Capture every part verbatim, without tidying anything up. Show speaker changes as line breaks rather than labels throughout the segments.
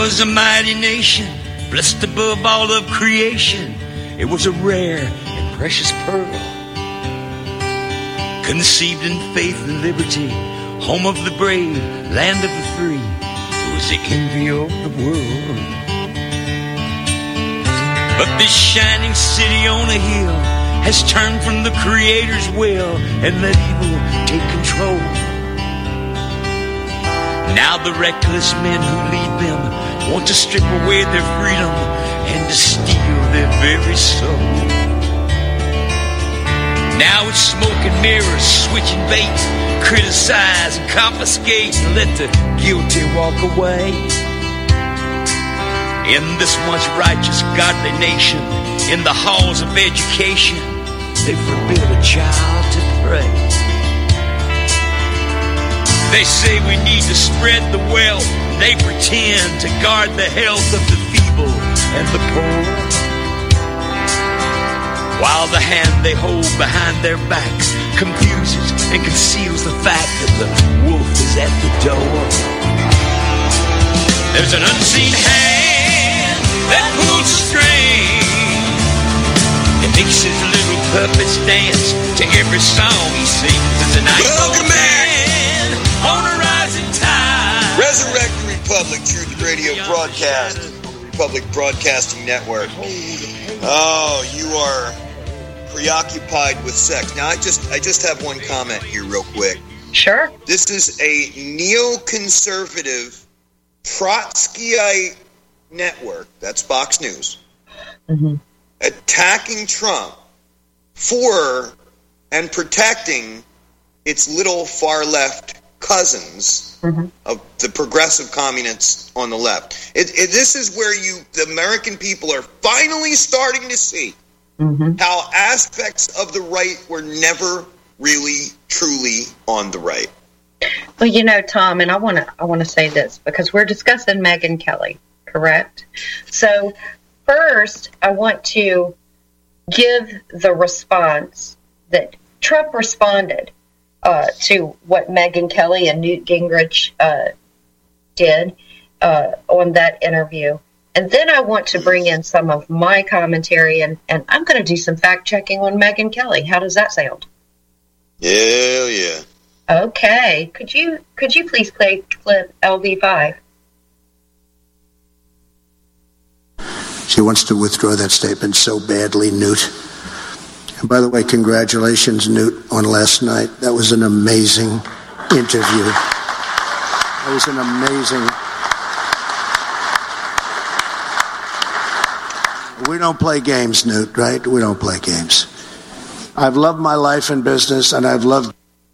was a mighty nation, blessed above all of creation. It was a rare and precious pearl, conceived in faith and liberty, home of the brave, land of the free. It was the envy of the world. But this shining city on a hill has turned from the Creator's will and let evil take control. Now the reckless men who lead them want to strip away their freedom and to steal their very soul. Now it's smoke and mirrors, switching bait, criticize and confiscate and let the guilty walk away. In this once righteous, godly nation, in the halls of education, they forbid a child to pray. They say we need to spread the wealth. They pretend to guard the health of the feeble and the poor, while the hand they hold behind their backs confuses and conceals the fact that the wolf is at the door. There's an unseen hand that pulls a string and makes his little puppets dance to every song he sings. There's a night
Welcome back
on a rising tide.
Resurrect the Republic Truth Radio broadcast, Republic Broadcasting Network. Oh, you are preoccupied with sex. Now, I just I just have one comment here real quick.
Sure.
This is a neoconservative Trotskyite network, that's Fox News,
mm-hmm.
attacking Trump for and protecting its little far-left cousins mm-hmm. of the progressive communists on the left. It, it, this is where you, the American people, are finally starting to see mm-hmm. how aspects of the right were never really, truly on the right.
Well, you know, Tom, and I want to I want to say this because we're discussing Megyn Kelly, correct? So first, I want to give the response that Trump responded uh, to what Megyn Kelly and Newt Gingrich uh, did uh, on that interview. And then I want to bring in some of my commentary, and, and I'm going to do some fact-checking on Megyn Kelly. How does that sound?
Hell yeah.
Okay. Could you could you please play clip L V five?
She wants to withdraw that statement so badly, Newt. And by the way, congratulations, Newt, on last night. That was an amazing interview. That was an amazing... We don't play games, Newt, right? We don't play games. I've loved my life in business, and I've loved...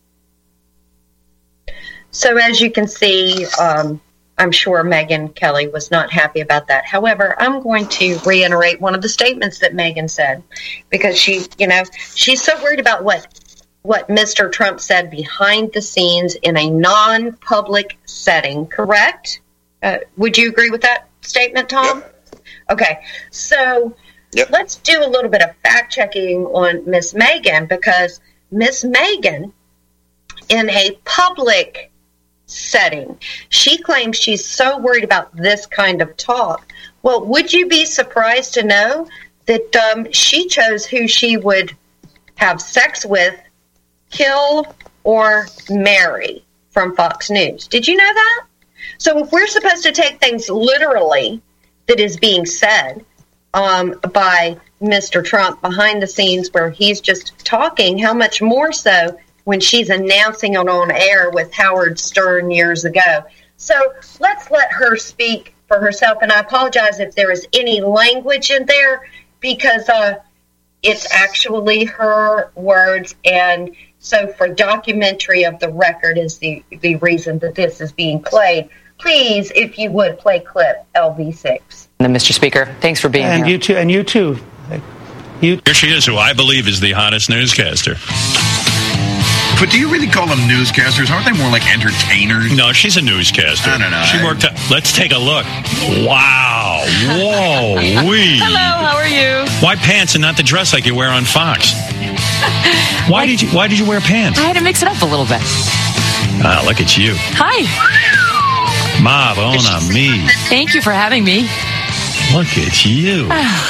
So as you can see, um, I'm sure Megyn Kelly was not happy about that. However, I'm going to reiterate one of the statements that Megyn said, because she, you know, she's so worried about what what Mister Trump said behind the scenes in a non-public setting, correct? Uh, would you agree with that statement, Tom?
Yep.
Okay, so
yep.
Let's do a little bit of fact-checking on Miss Megyn, because Miss Megyn, in a public setting, she claims she's so worried about this kind of talk. Well, would you be surprised to know that um, she chose who she would have sex with, kill, or marry from Fox News? Did you know that? So if we're supposed to take things literally that is being said um, by Mister Trump behind the scenes where he's just talking, how much more so when she's announcing it on air with Howard Stern years ago. So let's let her speak for herself. And I apologize if there is any language in there, because uh, it's actually her words. And so for documentary of the record is the, the reason that this is being played. Please, if you would, play clip L V six.
And Mister Speaker, thanks for being
and
here.
You too, and you too. You.
Here she is, who I believe is the hottest newscaster.
But do you really call them newscasters? Aren't they more like entertainers?
No, she's a newscaster.
I don't know.
She worked out. Let's take a look. Wow. Whoa. Wee.
Hello, how are you?
Why pants and not the dress like you wear on Fox? Why did you Why did you wear pants?
I had to mix it up a little bit.
Ah, look at you.
Hi.
Ma, bon ami.
Thank you for having me.
Look at you.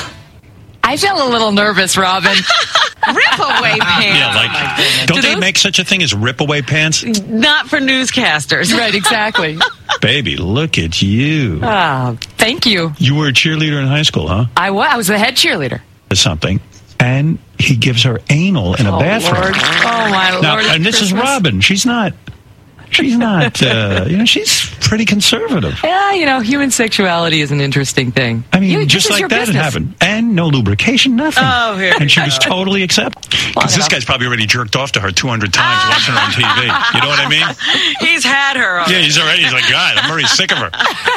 I feel a little nervous, Robin.
Rip away pants.
Yeah, like, don't
Do
they
those-
make such a thing as rip away pants?
Not for newscasters.
Right, exactly.
Baby, look at you.
Oh, thank you.
You were a cheerleader in high school, huh?
I was, I was the head cheerleader.
Or something. And he gives her anal in a
Oh,
bathroom.
Lord. Oh, my
Now,
Lord.
and this is
Christmas.
Robin. She's not, she's not, uh, you know, she's pretty conservative.
Yeah, you know, human sexuality is an interesting thing.
I mean,
You- this
just
is
like
your
that it
business.
happened. And no lubrication, nothing.
Oh, here
And she
we
was
go.
totally accepted. Because this
enough.
guy's probably already jerked off to her two hundred times watching her on T V. You know what I mean?
He's had her.
Yeah, he's already, he's like, God, I'm already sick of her.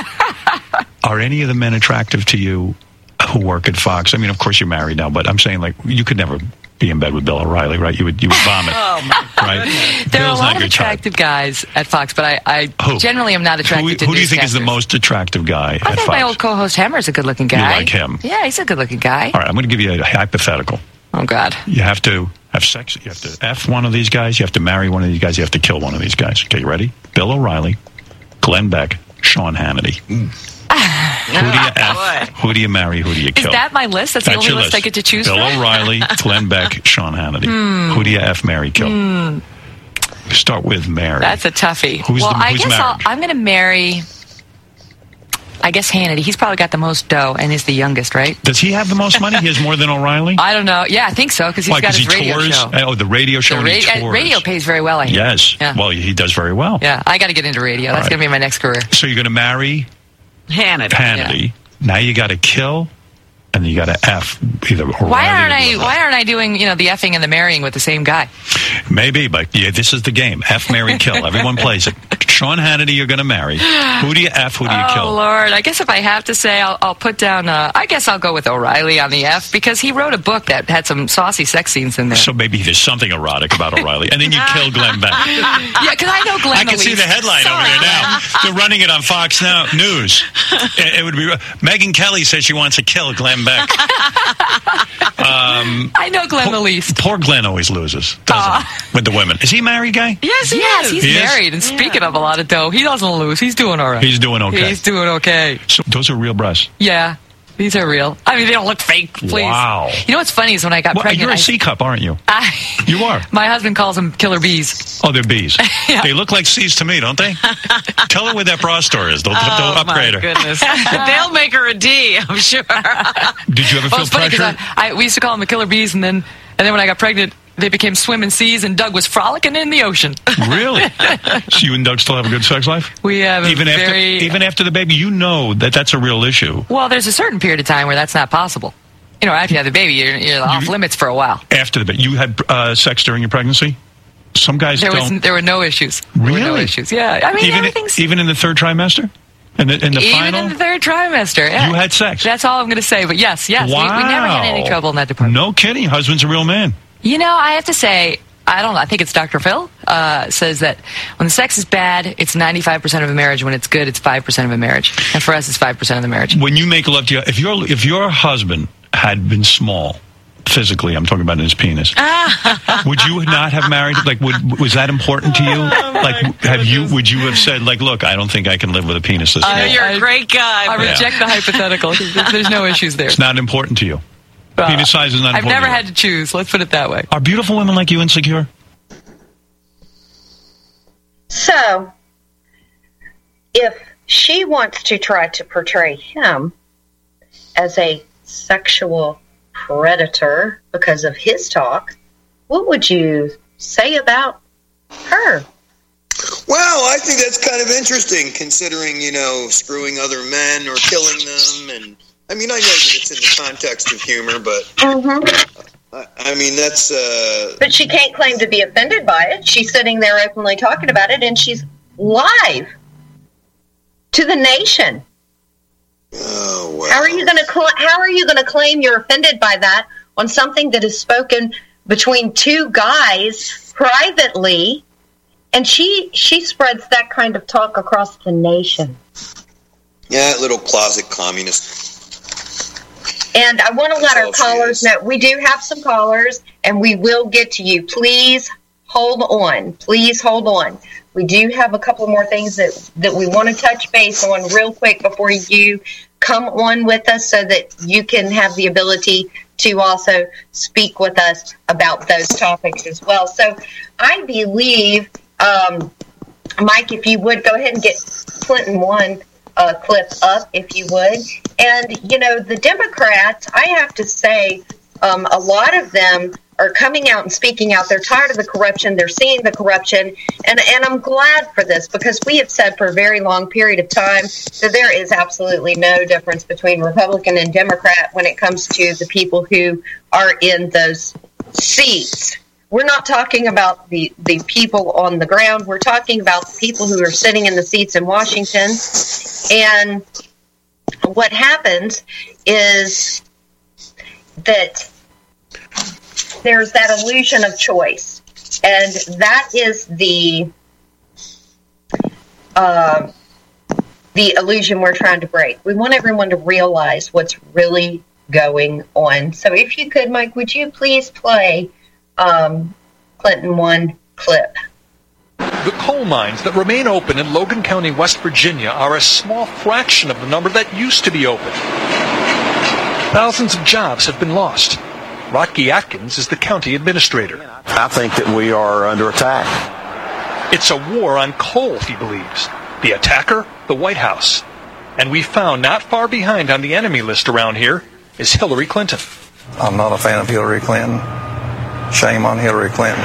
Are any of the men attractive to you who work at Fox? I mean, of course you're married now, but I'm saying, like, you could never be in bed with Bill O'Reilly, right? You would you would vomit.
Oh, my
Right?
There
Bill's
are a
not
lot of
your type.
attractive guys at Fox, but I, I
Who?
generally am not attracted
Who,
to
who do you think is the
newscasters.
most attractive guy
I
at
think
Fox?
my old co-host Hammer is a good-looking guy.
like him?
Yeah, he's a good-looking guy.
All right, I'm going to give you a hypothetical.
Oh, God.
You have to have sex. You have to F one of these guys. You have to marry one of these guys. You have to kill one of these guys. Okay, you ready? Bill O'Reilly, Glenn Beck, Sean Hannity. Who do you F? Who do you marry? Who do you
Is
kill?
that my list? That's,
That's
the only
your
list, I get to choose
Bill
from?
O'Reilly, Glenn Beck, Sean Hannity. Who do you F, marry, kill? Start with Mary.
That's a toughie.
Who's
well,
the-
I
who's
guess I'll,
married?
I'm going to marry, I guess, Hannity. He's probably got the most dough and is the youngest, right?
Does he have the most money? He has more than O'Reilly?
I don't know. Yeah, I think so, because he's
Why?
got
Because
his
he
radio
tours?
show.
Oh, the radio show
The
and he
ra- uh,
tours.
radio pays very well, I hear.
Yes.
Yeah.
Well, he does very well.
Yeah, I got to get into radio. That's
right.
going to be my next career.
So you're going to marry
Hannity.
Hannity. Now you got to kill, and then you got to F either O'Reilly
Why aren't
or
I?
Glenn.
Why aren't I doing you know the effing and the marrying with the same guy?
Maybe, but yeah, this is the game. F, marry, kill. Everyone plays it. Sean Hannity, you're going to marry. Who do you F? Who do you
Oh
kill?
Lord! I guess if I have to say, I'll, I'll put down. Uh, I guess I'll go with O'Reilly on the F because he wrote a book that had some saucy sex scenes in there.
So maybe there's something erotic about O'Reilly, and then you kill Glenn Beck.
yeah, because I know Glenn.
I can see
Elise.
the headline
Sorry,
over there
Glenn.
now. They're running it on Fox Now News. It, it would be Megyn Kelly says she wants to kill Glenn Beck. Um,
I know Glenn
poor,
Elise.
poor Glenn always loses, doesn't he? With the women. Is he a married guy?
Yes, he yes,
is.
he's
He is?
married. And speaking of a lot of dough, he doesn't lose. He's doing all right.
He's doing okay.
He's doing okay.
So those are real breasts.
Yeah, these are real. I mean, they don't look fake. Please.
Wow.
You know what's funny is when I got
Well,
pregnant,
you're a
I-
C cup, aren't you?
I,
You are.
My husband calls them killer bees.
Oh, they're bees.
Yeah.
They look like C's to me, don't they? Tell her where that bra store is. They'll, they'll
Oh,
upgrade
my
her.
goodness. They'll make her a D, I'm sure.
Did you ever
Well,
feel
it's funny
pressure?
because I, I, we used to call them the killer bees, and then and then when I got pregnant, they became swimming seas, and Doug was frolicking in the ocean.
Really? So you and Doug still have a good sex life?
We have a
Even after,
very
even after the baby, you know that that's a real issue.
well. There's a certain period of time where that's not possible. You know, after you have the baby, you're, you're off limits for a while.
After the baby, you had uh, sex during your pregnancy. Some guys
There was
don't.
there were no issues. There were no
Really?
issues. Yeah, I mean
even
everything's
even in the third trimester, in the in the
even
final,
in the third trimester. Yeah.
you had sex.
That's all I'm going to say. But yes, yes,
wow.
we, we never had any trouble in that department.
No kidding. Your husband's a real man.
You know, I have to say, I don't know. I think it's Doctor Phil uh, says that when the sex is bad, it's ninety-five percent of a marriage. When it's good, it's five percent of a marriage. And for us, it's five percent of the marriage.
When you make love to your, if your if your husband had been small, physically, I'm talking about his penis, would you not have married? Like, would was that important to you? Like, have you? Would you have said, like, look, I don't think I can live with a penis this
I-
small.
You're
I-
a great guy.
I
but-
reject the hypothetical. There's no issues there.
It's not important to you.
Uh,
Penis size is not
I've
important
never
to you.
had to choose. Let's put it that way.
Are beautiful women like you insecure?
So, if she wants to try to portray him as a sexual predator because of his talk, what would you say about her?
Well, I think that's kind of interesting, considering, you know, screwing other men or killing them. And I mean, I know that it's in the context of humor, but
Mm-hmm.
I, I mean, that's. Uh,
But she can't claim to be offended by it. She's sitting there openly talking about it, and she's live to the nation.
oh, well.
How are you going to cl- How are you going to claim you're offended by that on something that is spoken between two guys privately? And she she spreads that kind of talk across the nation.
Yeah, little closet communist.
And I want to let
That's
our
all she
callers
is.
know we do have some callers, and we will get to you. Please hold on. Please hold on. We do have a couple more things that, that we want to touch base on real quick before you come on with us so that you can have the ability to also speak with us about those topics as well. So I believe, um, Mike, if you would, go ahead and get Clinton one uh, clip up, if you would. And, you know, the Democrats, I have to say, um, a lot of them are coming out and speaking out. They're tired of the corruption. They're seeing the corruption. And, and I'm glad for this, because we have said for a very long period of time that there is absolutely no difference between Republican and Democrat when it comes to the people who are in those seats. We're not talking about the, the people on the ground. We're talking about the people who are sitting in the seats in Washington. And what happens is that there's that illusion of choice, and that is the uh, the illusion we're trying to break. We want everyone to realize what's really going on. So if you could, Mike, would you please play um, Clinton one clip?
The coal mines that remain open in Logan County, West Virginia, are a small fraction of the number that used to be open. Thousands of jobs have been lost. Rocky Atkins is the county administrator.
I think that we are under attack.
It's a war on coal, he believes. The attacker, the White House. And we found not far behind on the enemy list around here is Hillary Clinton.
I'm not a fan of Hillary Clinton. Shame on Hillary Clinton.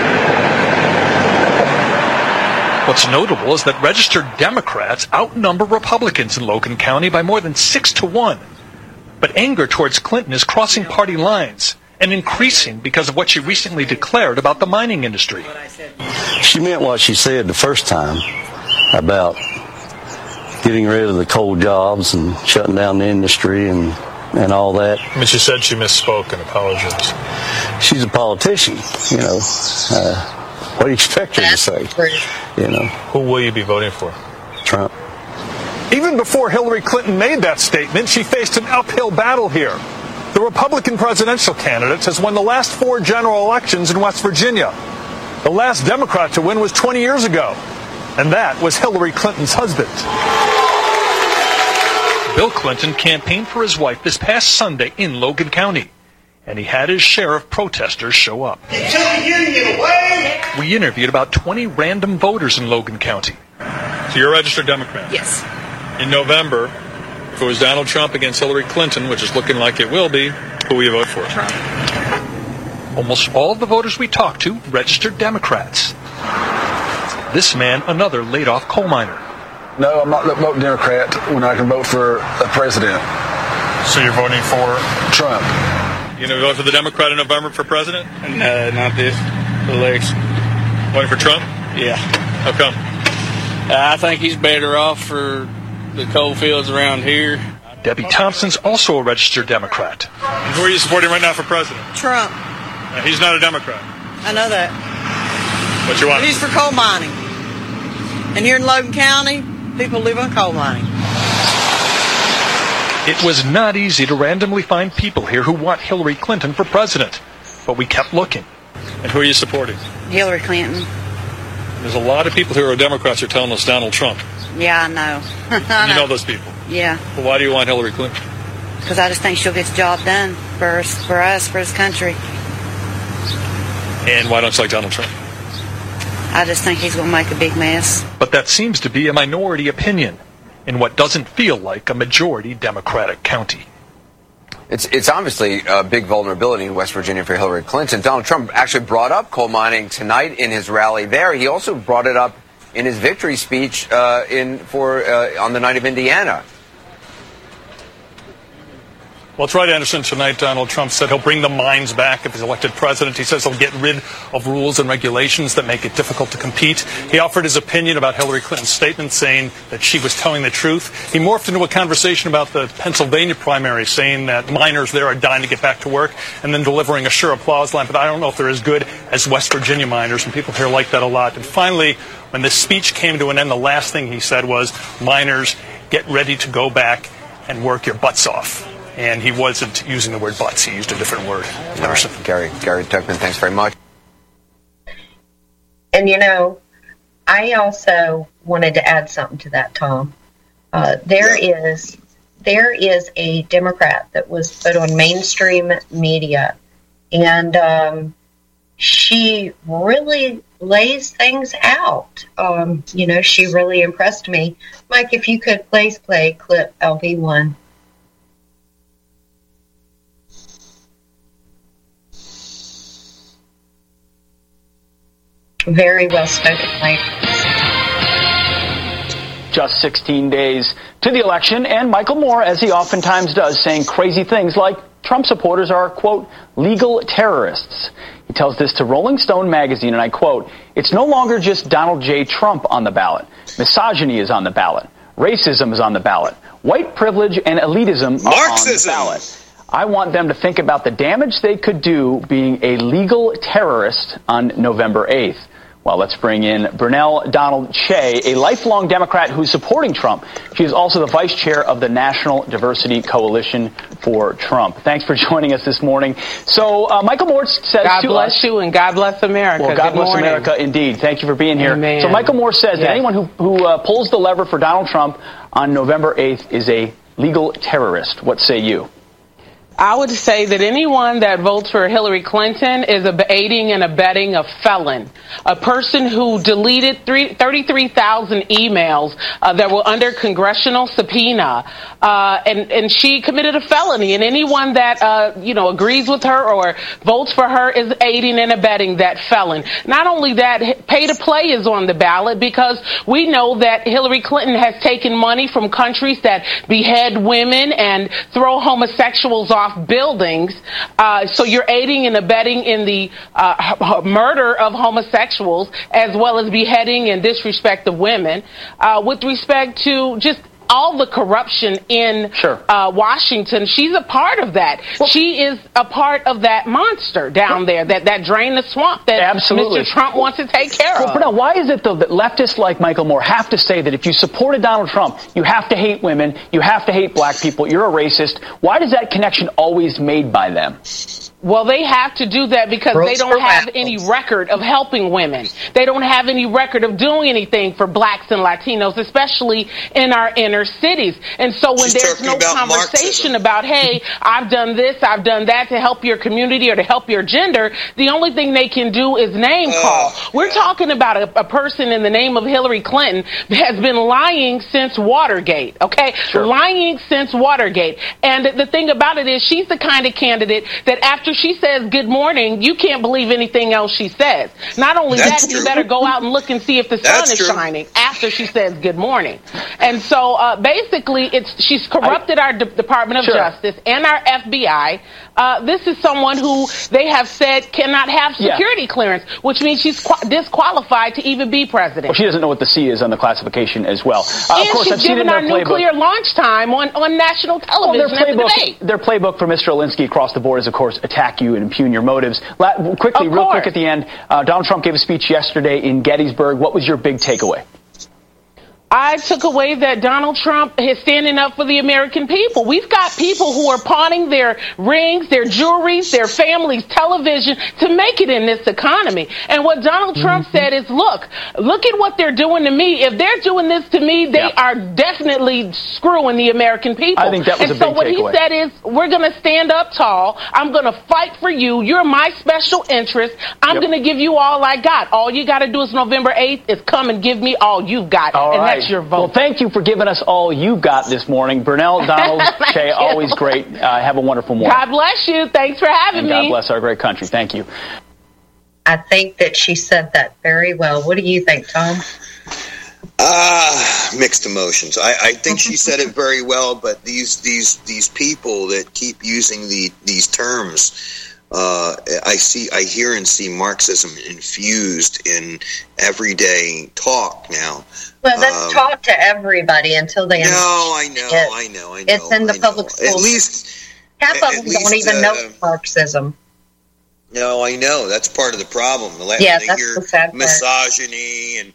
What's notable is that registered Democrats outnumber Republicans in Logan County by more than six to one. But anger towards Clinton is crossing party lines and increasing because of what she recently declared about the mining industry.
She meant what she said the first time about getting rid of the coal jobs and shutting down the industry and, and all that.
I mean, she said she misspoke and apologized.
She's a politician, you know. Uh, what do you expect her to say? You know.
Who will you be voting for?
Trump.
Even before Hillary Clinton made that statement, she faced an uphill battle here. The Republican presidential candidate has won the last four general elections in West Virginia. The last Democrat to win was twenty years ago, and that was Hillary Clinton's husband. Bill Clinton campaigned for his wife this past Sunday in Logan County, and he had his share of protesters show up. We interviewed about twenty random voters in Logan County. So you're a registered Democrat?
Yes.
In November, if it was Donald Trump against Hillary Clinton, which is looking like it will be, who will you vote for?
Trump.
Almost all of the voters we talked to registered Democrats. This man, another laid-off coal miner.
No, I'm not voting Democrat when I can vote for a president.
So you're voting for
Trump.
You gonna vote for the Democrat in November for president?
No, not this election.
Voting for Trump?
Yeah.
How come?
I think he's better off for the coal fields around here.
Debbie Thompson's also a registered Democrat. And who are you supporting right now for president?
Trump.
Uh, he's not a Democrat.
I know that.
What you want?
He's for coal mining. And here in Logan County, people live on coal mining.
It was not easy to randomly find people here who want Hillary Clinton for president, but we kept looking. And who are you supporting?
Hillary Clinton.
There's a lot of people who are Democrats who are telling us Donald Trump.
Yeah, I know. I
you
know.
know those people?
Yeah.
Well, why do you want Hillary Clinton?
Because I just think she'll get the job done for us, for us, for this country.
And why don't you like Donald Trump?
I just think he's going to make a big mess.
But that seems to be a minority opinion in what doesn't feel like a majority Democratic county.
It's it's obviously a big vulnerability in West Virginia for Hillary Clinton. Donald Trump actually brought up coal mining tonight in his rally there. He also brought it up in his victory speech uh, in for uh, on the night of Indiana.
Well, it's right, Anderson. Tonight, Donald Trump said he'll bring the mines back if he's elected president. He says he'll get rid of rules and regulations that make it difficult to compete. He offered his opinion about Hillary Clinton's statement, saying that she was telling the truth. He morphed into a conversation about the Pennsylvania primary, saying that miners there are dying to get back to work, and then delivering a sure applause line. But I don't know if they're as good as West Virginia miners, and people here like that a lot. And finally, when this speech came to an end, the last thing he said was, miners, get ready to go back and work your butts off. And he wasn't using the word butts. He used a different word.
Right. Gary, Gary Tuchman, thanks very much.
And, you know, I also wanted to add something to that, Tom. Uh, there yeah. is there is a Democrat that was put on mainstream media, and um, she really lays things out. Um, you know, she really impressed me. Mike, if you could please play clip L V one. Very well spoken, Mike.
Just sixteen days to the election, and Michael Moore, as he oftentimes does, saying crazy things like Trump supporters are, quote, legal terrorists. He tells this to Rolling Stone magazine, and I quote, it's no longer just Donald J. Trump on the ballot. Misogyny is on the ballot. Racism is on the ballot. White privilege and elitism are on the ballot. I want them to think about the damage they could do being a legal terrorist on November eighth. Well, let's bring in Burnell Donald Shea, a lifelong Democrat who's supporting Trump. She is also the vice chair of the National Diversity Coalition for Trump. Thanks for joining us this morning. So, uh, Michael Moore says
God
to
bless
us,
you and God bless America.
Well, God
Good
bless
morning.
America, indeed. Thank you for being here.
Amen.
So, Michael Moore says
yes.
that anyone who, who uh, pulls the lever for Donald Trump on November eighth is a legal terrorist. What say you?
I would say that anyone that votes for Hillary Clinton is aiding and abetting a felon, a person who deleted thirty-three thousand emails uh, that were under congressional subpoena, uh, and, and she committed a felony. And anyone that, uh, you know, agrees with her or votes for her is aiding and abetting that felon. Not only that, pay to play is on the ballot because we know that Hillary Clinton has taken money from countries that behead women and throw homosexuals off buildings, uh, so you're aiding and abetting in the uh, murder of homosexuals as well as beheading and disrespect of women. Uh, with respect to just all the corruption in
sure.
uh, Washington, she's a part of that. Well, she is a part of that monster down there, that, that drain the swamp that
absolutely.
Mister Trump wants to take care
well,
of.
Bernal, why is it, though, that leftists like Michael Moore have to say that if you supported Donald Trump, you have to hate women, you have to hate black people, you're a racist? Why is that connection always made by them?
Well, they have to do that because
Rules
they don't have any record of helping women. They don't have any record of doing anything for blacks and Latinos, especially in our inner cities. And so when
She's
there's no
about
conversation
Marxism.
about, hey, I've done this, I've done that to help your community or to help your gender, the only thing they can do is name call. Oh, We're talking about a, a person in the name of Hillary Clinton that has been lying since Watergate, okay?
Sure.
Lying since Watergate. And the thing about it is she's the kind of candidate that after she says good morning, you can't believe anything else she says. Not only
That's
that,
true.
you better go out and look and see if the sun
That's
is
true.
shining after she says good morning. And so uh, basically, it's she's corrupted I, our D- Department of
sure.
Justice and our F B I. Uh, this is someone who they have said cannot have security
yeah.
clearance, which means she's qu- disqualified to even be president.
Well, she doesn't know what the C is on the classification as well. Uh,
and
of course,
she's
I've seen it
given
in
our
their playbook.
nuclear launch time on, on national television
well, their
at the
playbook,
debate.
their playbook for Mister Alinsky across the board is, of course, attack you and impugn your motives. La- quickly,
Of
real
course.
quick at the end, uh, Donald Trump gave a speech yesterday in Gettysburg. What was your big takeaway?
I took away that Donald Trump is standing up for the American people. We've got people who are pawning their rings, their jewelries, their families' television to make it in this economy. And what Donald Trump
Mm-hmm.
said is, look, look at what they're doing to me. If they're doing this to me, they
Yeah.
are definitely screwing the American people.
I think that was
and
a
so
big
what
takeaway.
he said is, we're going to stand up tall. I'm going to fight for you. You're my special interest. I'm
Yep.
going to give you all I got. All you got to do is November eighth is come and give me all you've got.
All
and
right.
that's your vote.
Well, thank you for giving us all you got this morning. Burnell, Donald, Shea,
you.
always great. Uh, have a wonderful morning.
God bless you. Thanks for having
and
me.
God bless our great country. Thank you.
I think that she said that very well. What do you think, Tom?
Ah, uh, mixed emotions. I, I think she said it very well, but these these these people that keep using the these terms, uh, I see, I hear and see Marxism infused in everyday talk now.
Well, that's
um,
taught to everybody until they.
No, I know,
it.
I know, I know.
It's in the
I
public
know.
schools.
At least
half of
at
them
least,
don't even
uh,
know Marxism.
No, I know. That's part of the problem. The
Yeah,
they
that's
hear
the sad part.
misogyny and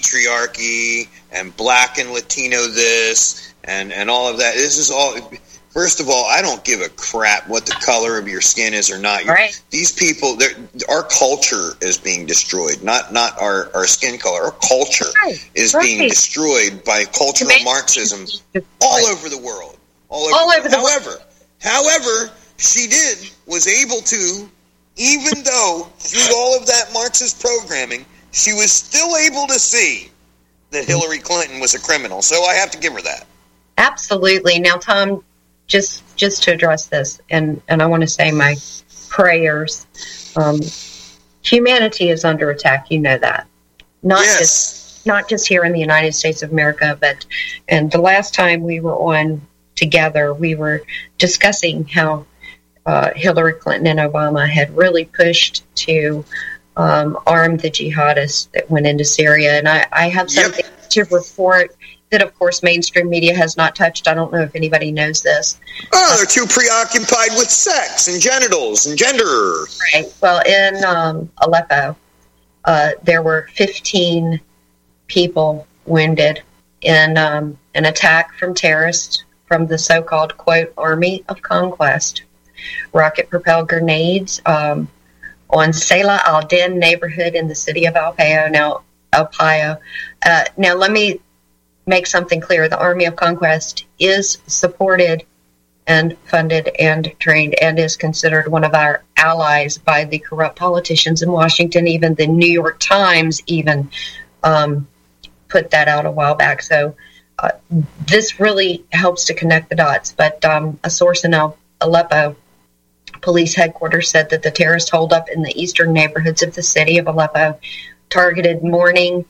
patriarchy and black and Latino this and, and all of that. This is all, First of all, I don't give a crap what the color of your skin is or not.
Right.
These people, our culture is being destroyed, not not our, our skin color. Our culture right. is right. being destroyed by cultural Marxism all over the world. All over,
all
the,
over the
however,
world.
However, she did, was able to, even though through all of that Marxist programming, she was still able to see that Hillary Clinton was a criminal. So I have to give her that.
Absolutely. Now, Tom, just just to address this, and, and I want to say my prayers. Um, humanity is under attack. You know that. Not
yes.
just not just here in the United States of America, but and the last time we were on together, we were discussing how uh, Hillary Clinton and Obama had really pushed to um, arm the jihadists that went into Syria. And I, I have something yep. to report that, of course, mainstream media has not touched. I don't know if anybody knows this.
Oh, they're too preoccupied with sex and genitals and gender.
Right. Well, in um, Aleppo, uh, there were fifteen people wounded in um, an attack from terrorists from the so-called, quote, Army of Conquest. Rocket-propelled grenades um, on Salah al-Din neighborhood in the city of El Payo. Now, El Payo. Uh, now, let me make something clear. The Army of Conquest is supported and funded and trained and is considered one of our allies by the corrupt politicians in Washington. Even the New York Times even um, put that out a while back. So uh, this really helps to connect the dots. But um, a source in El- Aleppo police headquarters said that the terrorist holdup in the eastern neighborhoods of the city of Aleppo targeted morning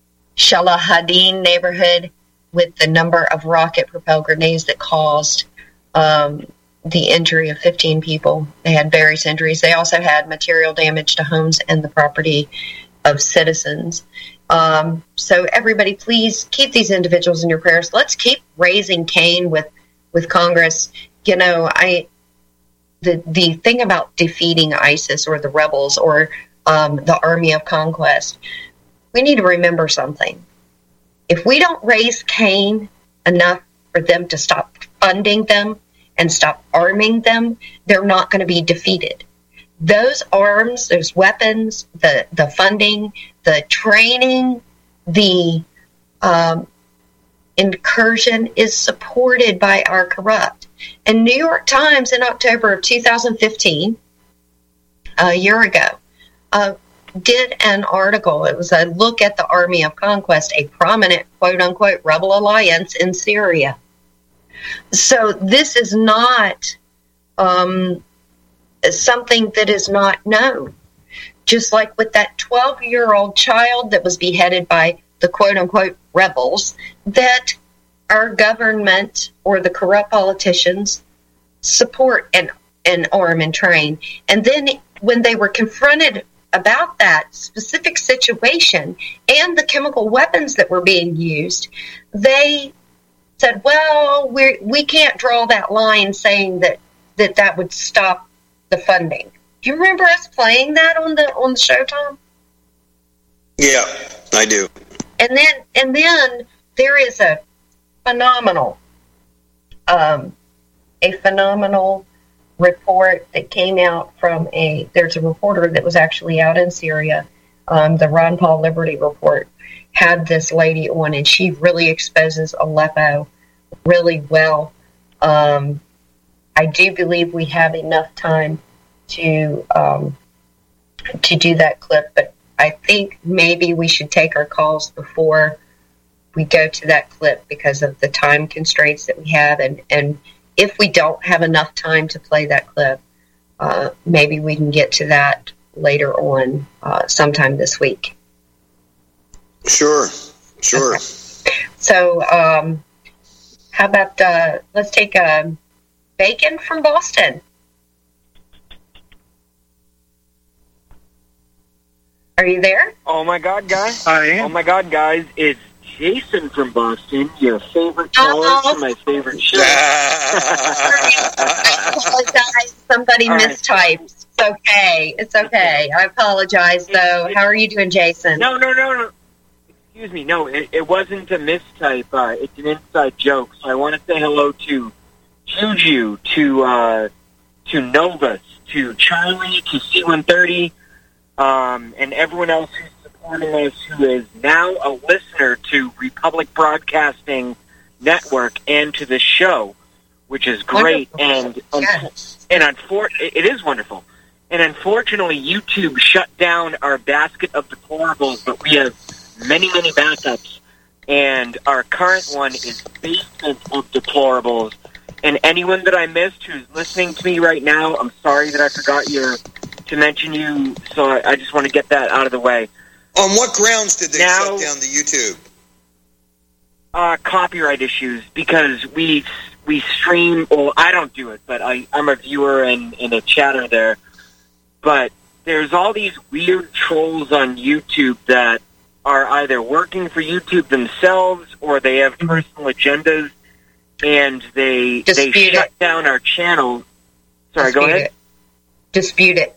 Shalahadin neighborhood with the number of rocket-propelled grenades that caused um, the injury of fifteen people. They had various injuries. They also had material damage to homes and the property of citizens. Um, so everybody, please keep these individuals in your prayers. Let's keep raising Cain with, with Congress. You know, I the the thing about defeating ISIS or the rebels or um, the Army of Conquest, we need to remember something. If we don't raise Cain enough for them to stop funding them and stop arming them, they're not going to be defeated. Those arms, those weapons, the, the funding, the training, the um, incursion is supported by our corrupt. And New York Times in October of two thousand fifteen, a year ago, uh, did an article. It was a look at the Army of Conquest, a prominent quote-unquote rebel alliance in Syria. So this is not um, something that is not known. Just like with that twelve-year-old child that was beheaded by the quote-unquote rebels, that our government or the corrupt politicians support and, and arm and train. And then when they were confronted about that specific situation and the chemical weapons that were being used, they said, well, we we can't draw that line saying that, that that would stop the funding. Do you remember us playing that on the on the show, Tom?
Yeah, I do.
And then and then there is a phenomenal um, a phenomenal report that came out from a, there's a reporter that was actually out in Syria, um, the Ron Paul Liberty Report had this lady on, and she really exposes Aleppo really well. Um, I do believe we have enough time to um, to do that clip, but I think maybe we should take our calls before we go to that clip because of the time constraints that we have, and, and if we don't have enough time to play that clip, uh, maybe we can get to that later on uh, sometime this week.
Sure, sure.
Okay. So, um, how about uh, let's take uh, Bacon from Boston. Are you there?
Oh my God, guys!
I am.
Oh my God, guys! It's Jason from Boston, your favorite caller
Oh.
for my favorite show.
I apologize. Somebody
All right.
mistyped. It's okay. It's okay. I apologize, though. How are you doing, Jason?
No, no, no, no. Excuse me. No, it, it wasn't a mistype. Uh, it's an inside joke. So I want to say hello to Juju, to uh, to Novus, to Charlie, to C one thirty, um, and everyone else who's supporting us, who is now a listener to Republic Broadcasting Network and to the show, which is great. Wonderful. And yes. and unfor- it is wonderful. And unfortunately, YouTube shut down our basket of deplorables, but we have many, many backups. And our current one is Basement of Deplorables. And anyone that I missed who's listening to me right now, I'm sorry that I forgot your to mention you. So I, I just want to get that out of the way.
On what grounds did they
now,
shut down the YouTube?
Uh, copyright issues, because we we stream. Well, I don't do it, but I, I'm a viewer and, and a chatter there. But there's all these weird trolls on YouTube that are either working for YouTube themselves or they have personal agendas, and they
Dispute
they shut
it.
down our channel. Sorry,
Dispute
go ahead.
It. Dispute it.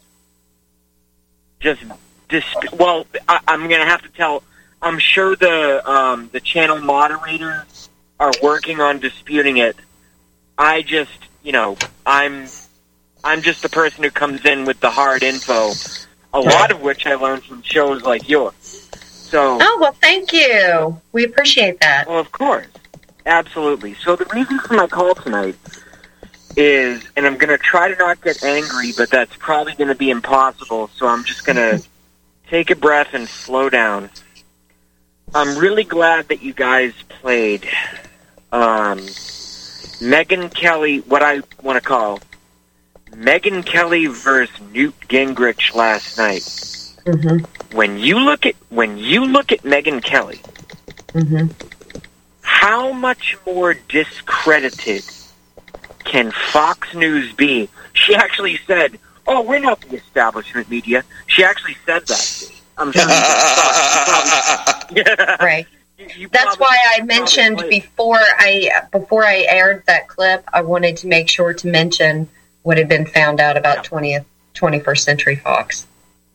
Just dis- well, I, I'm going to have to tell. I'm sure the um, the channel moderators are working on disputing it. I just, you know, I'm I'm just the person who comes in with the hard info, a lot of which I learned from shows like yours. So,
oh, well, thank you. We appreciate that.
Well, of course. Absolutely. So the reason for my call tonight is, and I'm going to try to not get angry, but that's probably going to be impossible, so I'm just going to take a breath and slow down. I'm really glad that you guys played um, Megyn Kelly, what I want to call Megyn Kelly versus Newt Gingrich last night.
Mm-hmm.
When you look at when you look at Megyn Kelly,
mm-hmm.
how much more discredited can Fox News be? She actually said, "Oh, we're not the establishment media." She actually said that. I'm sure you probably, yeah.
Right.
You, you
That's
probably,
why I mentioned before I before I aired that clip, I wanted to make sure to mention what had been found out about twentieth, twenty-first Century Fox.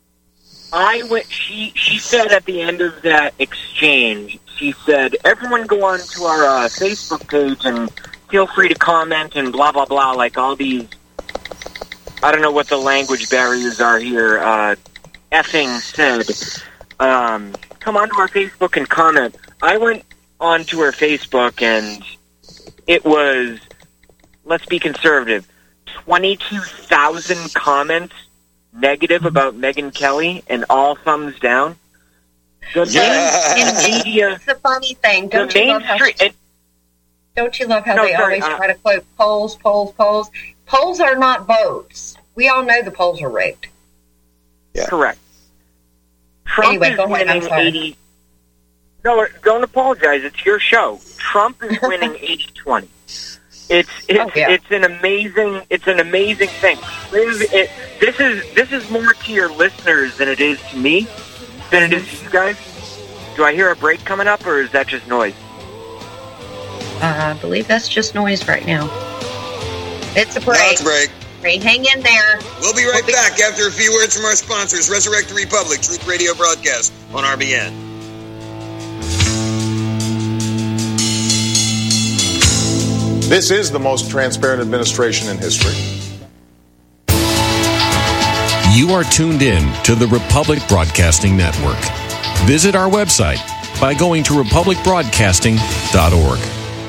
I went. She she said at the end of that exchange, she said, "Everyone go on to our uh, Facebook page and feel free to comment and blah blah blah." Like all these, I don't know what the language barriers are here. Uh, effing said, um, "Come onto our Facebook and comment." I went onto her Facebook and it was, let's be conservative, twenty-two thousand comments negative about Megyn Kelly and all thumbs down. The
Yeah.
mainstream media.
It's a funny thing. Don't
the
you love how?
mainstream.
Don't you love how
No,
they
sorry,
always
uh,
try to quote polls, polls, polls? Polls are not votes. We all know the polls are rigged.
Yeah.
Correct. Trump
Anyway,
is
go ahead. I'm
winning
sorry.
eighty. No, don't apologize. It's your show. Trump is winning eighty twenty. It's it's
Oh, yeah.
it's an amazing it's an amazing thing. Liz, it, this is this is more to your listeners than it is to me, than it is to you guys. Do I hear a break coming up, or is that just noise?
Uh, I believe that's just noise right now. It's a break.
No, it's a break.
Break. Hang in there.
We'll be right back after a few words from our sponsors, Resurrect the Republic, Truth Radio broadcast on R B N.
This is the most transparent administration in history.
You are tuned in to the Republic Broadcasting Network. Visit our website by going to republic broadcasting dot org.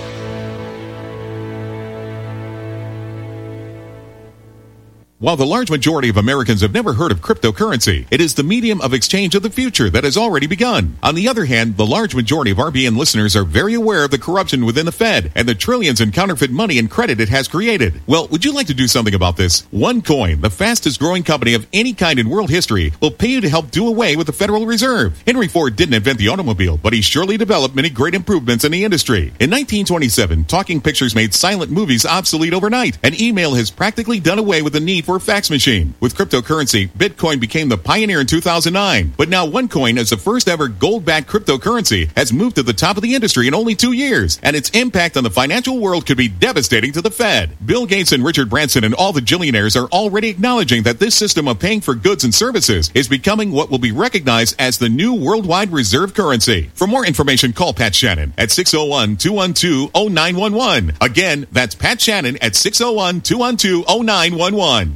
While the large majority of Americans have never heard of cryptocurrency, it is the medium of exchange of the future that has already begun. On the other hand, the large majority of R B N listeners are very aware of the corruption within the Fed and the trillions in counterfeit money and credit it has created. Well, would you like to do something about this? OneCoin, the fastest growing company of any kind in world history, will pay you to help do away with the Federal Reserve. Henry Ford didn't invent the automobile, but he surely developed many great improvements in the industry. In nineteen twenty-seven, talking pictures made silent movies obsolete overnight, and email has practically done away with the need for for a fax machine. With cryptocurrency, Bitcoin became the pioneer in two thousand nine. But now OneCoin, as the first ever gold-backed cryptocurrency, has moved to the top of the industry in only two years. And its impact on the financial world could be devastating to the Fed. Bill Gates and Richard Branson and all the billionaires are already acknowledging that this system of paying for goods and services is becoming what will be recognized as the new worldwide reserve currency. For more information, call Pat Shannon at six oh one, two one two, oh nine one one. Again, that's Pat Shannon at six oh one, two one two, oh nine one one.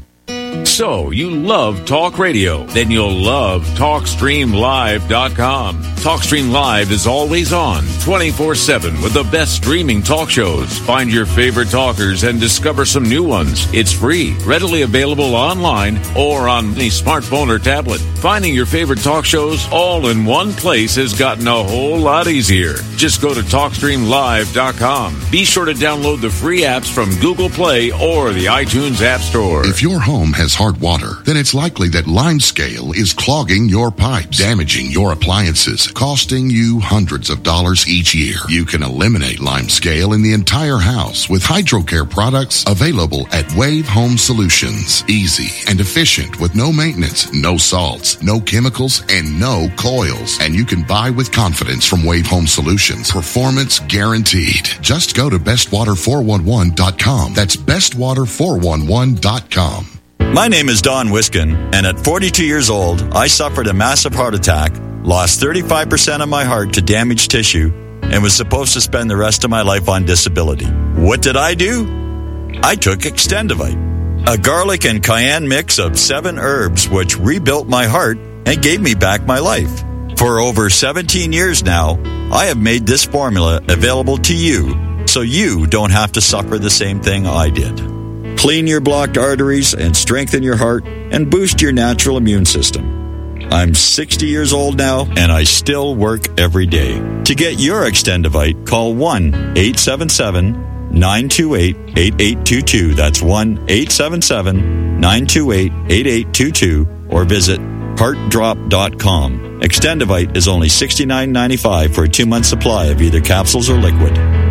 So, you love talk radio? Then you'll love talk stream live dot com. TalkStream Live is always on, twenty-four seven, with the best streaming talk shows. Find your favorite talkers and discover some new ones. It's free, readily available online or on any smartphone or tablet. Finding your favorite talk shows all in one place has gotten a whole lot easier. Just go to talk stream live dot com. Be sure to download the free apps from Google Play or the iTunes App Store.
If your home has hard water, then it's likely that Limescale is clogging your pipes, damaging your appliances, costing you hundreds of dollars each year. You can eliminate Limescale in the entire house with HydroCare products available at Wave Home Solutions. Easy and efficient with no maintenance, no salts, no chemicals, and no coils. And you can buy with confidence from Wave Home Solutions. Performance guaranteed. Just go to best water four one one dot com. That's best water four one one dot com.
My name is Don Wiskin, and at forty-two years old, I suffered a massive heart attack, lost thirty-five percent of my heart to damaged tissue, and was supposed to spend the rest of my life on disability. What did I do? I took Extendivite, a garlic and cayenne mix of seven herbs which rebuilt my heart and gave me back my life. For over seventeen years now, I have made this formula available to you so you don't have to suffer the same thing I did. Clean your blocked arteries and strengthen your heart and boost your natural immune system. I'm sixty years old now, and I still work every day. To get your Extendivite, call one eight seven seven, nine two eight, eight eight two two. That's one eight seven seven, nine two eight, eight eight two two, or visit heart drop dot com. Extendivite is only sixty-nine ninety-five for a two-month supply of either capsules or liquid.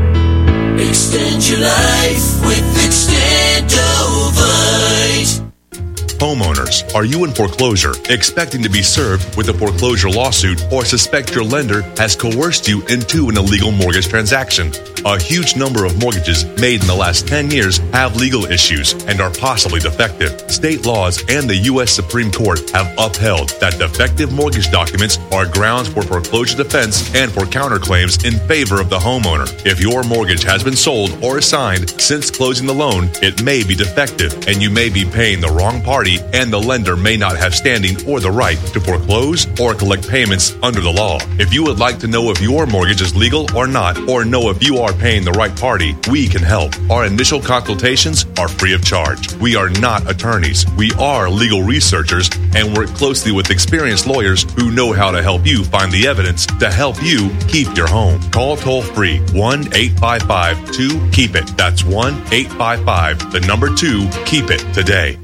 Extend your life with Extendovite.
Homeowners, are you in foreclosure, expecting to be served with a foreclosure lawsuit, or suspect your lender has coerced you into an illegal mortgage transaction? A huge number of mortgages made in the last ten years have legal issues and are possibly defective. State laws and the U S Supreme Court have upheld that defective mortgage documents are grounds for foreclosure defense and for counterclaims in favor of the homeowner. If your mortgage has been sold or assigned since closing the loan, it may be defective and you may be paying the wrong party, and the lender may not have standing or the right to foreclose or collect payments under the law. If you would like to know if your mortgage is legal or not, or know if you are paying the right party, we can help. Our initial consultations are free of charge. We are not attorneys. We are legal researchers and work closely with experienced lawyers who know how to help you find the evidence to help you keep your home. Call toll free one eight five five two keep it. That's one eight five five, the number two, keep it today.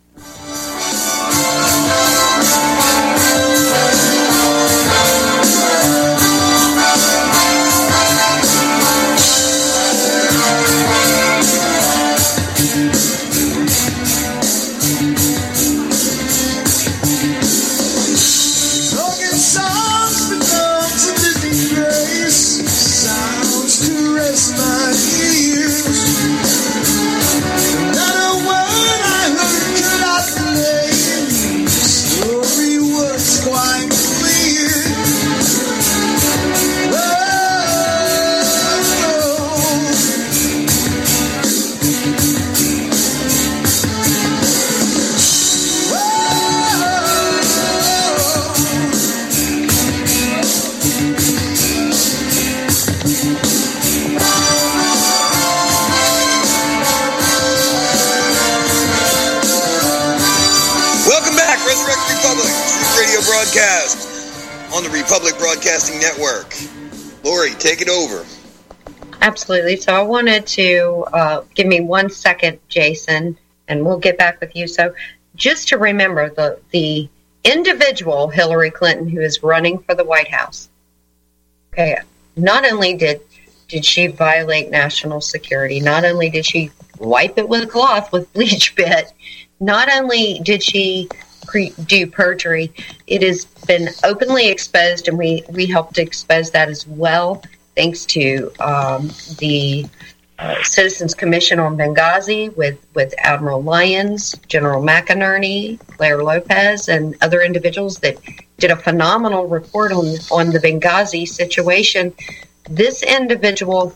Broadcast on the Republic Broadcasting Network. Lori, take it over.
Absolutely. So I wanted to uh, give me one second, Jason, and we'll get back with you. So just to remember the the individual Hillary Clinton who is running for the White House. Okay, not only did did she violate national security, not only did she wipe it with a cloth with bleach bit. Not only did she pre- do perjury, it has been openly exposed, and we, we helped expose that as well, thanks to um, the uh, Citizens Commission on Benghazi with, with Admiral Lyons, General McInerney, Claire Lopez, and other individuals that did a phenomenal report on, on the Benghazi situation. This individual,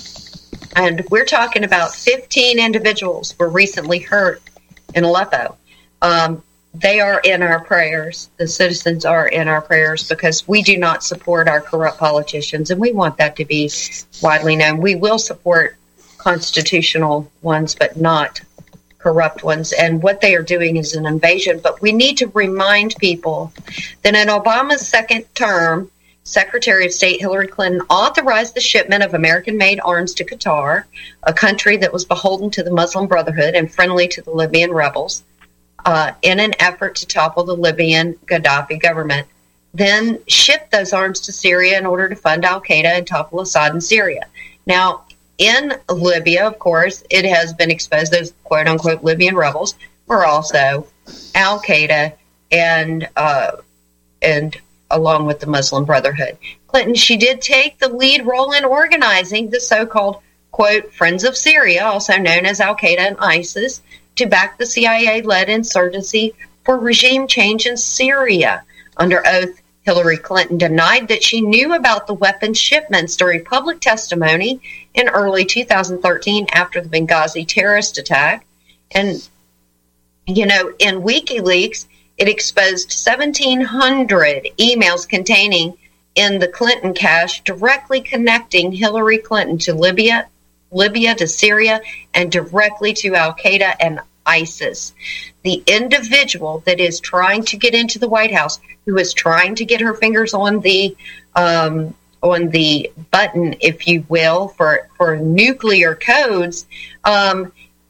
and we're talking about fifteen individuals were recently hurt in Aleppo. Um, they are in our prayers. The citizens are in our prayers because we do not support our corrupt politicians, and we want that to be widely known. We will support constitutional ones, but not corrupt ones. And what they are doing is an invasion. But we need to remind people that in Obama's second term, Secretary of State Hillary Clinton authorized the shipment of American-made arms to Qatar, a country that was beholden to the Muslim Brotherhood and friendly to the Libyan rebels, uh, in an effort to topple the Libyan Gaddafi government. Then shipped those arms to Syria in order to fund al-Qaeda and topple Assad in Syria. Now, in Libya, of course, it has been exposed those quote-unquote Libyan rebels were also al-Qaeda and uh, and along with the Muslim Brotherhood. Clinton, she did take the lead role in organizing the so-called, quote, Friends of Syria, also known as al-Qaeda and ISIS, to back the C I A-led insurgency for regime change in Syria. Under oath, Hillary Clinton denied that she knew about the weapons shipments during public testimony in early two thousand thirteen after the Benghazi terrorist attack. And, you know, in WikiLeaks, it exposed seventeen hundred emails containing in the Clinton cache directly connecting Hillary Clinton to Libya, Libya to Syria, and directly to al-Qaeda and ISIS. The individual that is trying to get into the White House, who is trying to get her fingers on the um, on the button, if you will, for for nuclear codes, um,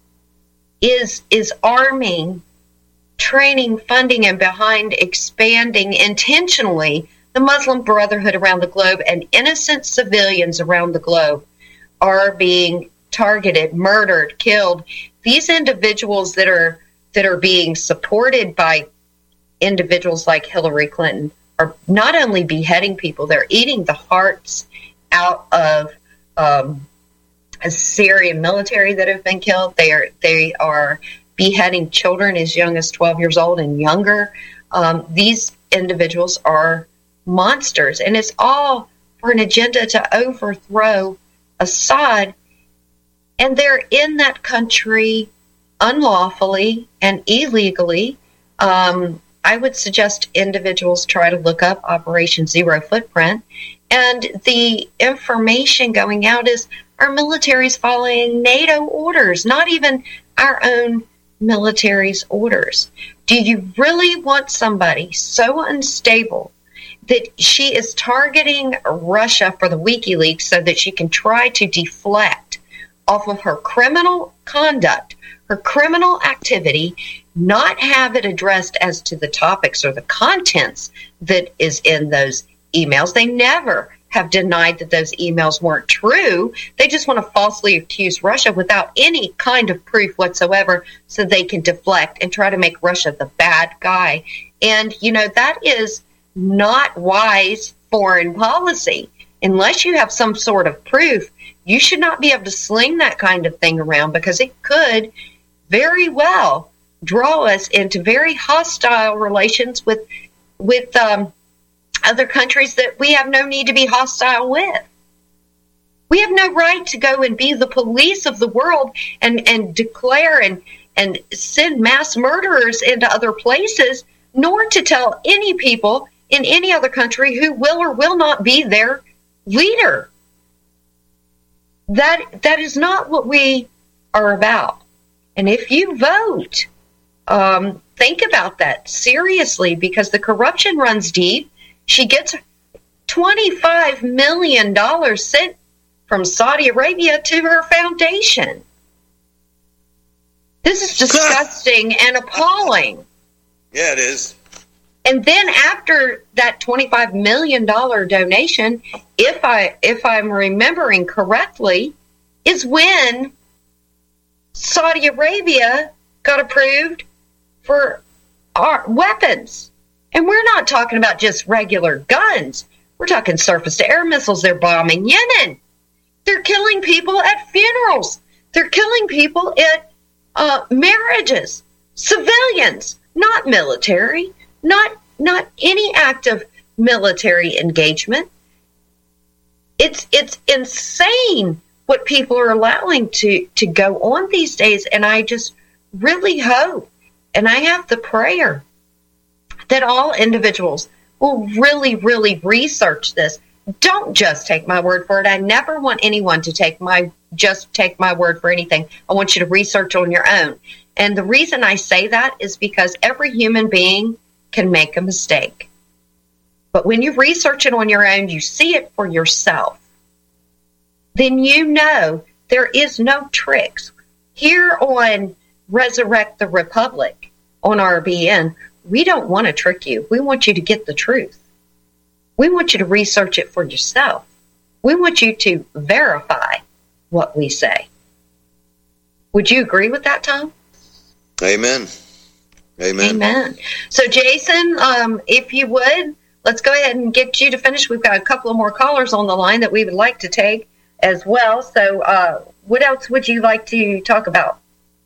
is is arming, training, funding, and behind expanding intentionally the Muslim Brotherhood around the globe, and innocent civilians around the globe are being targeted, murdered, killed. These individuals that are that are being supported by individuals like Hillary Clinton are not only beheading people, they're eating the hearts out of um, a Syrian military that have been killed. They are they are beheading children as young as twelve years old and younger. Um, these individuals are monsters, and it's all for an agenda to overthrow Assad. And they're in that country unlawfully and illegally. Um, I would suggest individuals try to look up Operation Zero Footprint. And the information going out is our military is following NATO orders, not even our own military's orders. Do you really want somebody so unstable that she is targeting Russia for the WikiLeaks so that she can try to deflect off of her criminal conduct, her criminal activity, not have it addressed as to the topics or the contents that is in those emails? They never have denied that those emails weren't true. They just want to falsely accuse Russia without any kind of proof whatsoever so they can deflect and try to make Russia the bad guy. And, you know, that is not wise foreign policy. Unless you have some sort of proof, you should not be able to sling that kind of thing around, because it could very well draw us into very hostile relations with with um, other countries that we have no need to be hostile with. We have no right to go and be the police of the world and, and declare and, and send mass murderers into other places, nor to tell any people in any other country who will or will not be their leader. That that is not what we are about. And if you vote, um, think about that seriously, because the corruption runs deep. She gets twenty-five million dollars sent from Saudi Arabia to her foundation. This is disgusting and appalling.
Yeah, it is.
And then after that twenty-five million dollars donation, if I if I'm remembering correctly, is when Saudi Arabia got approved for our weapons. And we're not talking about just regular guns. We're talking surface-to-air missiles. They're bombing Yemen. They're killing people at funerals. They're killing people at uh, marriages. Civilians, not military, not not any active military engagement. It's it's insane what people are allowing to, to go on these days, and I just really hope, and I have the prayer, that all individuals will really, really research this. Don't just take my word for it. I never want anyone to take my just take my word for anything. I want you to research on your own. And the reason I say that is because every human being can make a mistake. But when you research it on your own, you see it for yourself, then you know there is no tricks. Here on Resurrect the Republic on R B N, we don't want to trick you. We want you to get the truth. We want you to research it for yourself. We want you to verify what we say. Would you agree with that, Tom?
Amen. Amen.
Amen. So, Jason, um, if you would, let's go ahead and get you to finish. We've got a couple of more callers on the line that we would like to take as well. So, uh, what else would you like to talk about?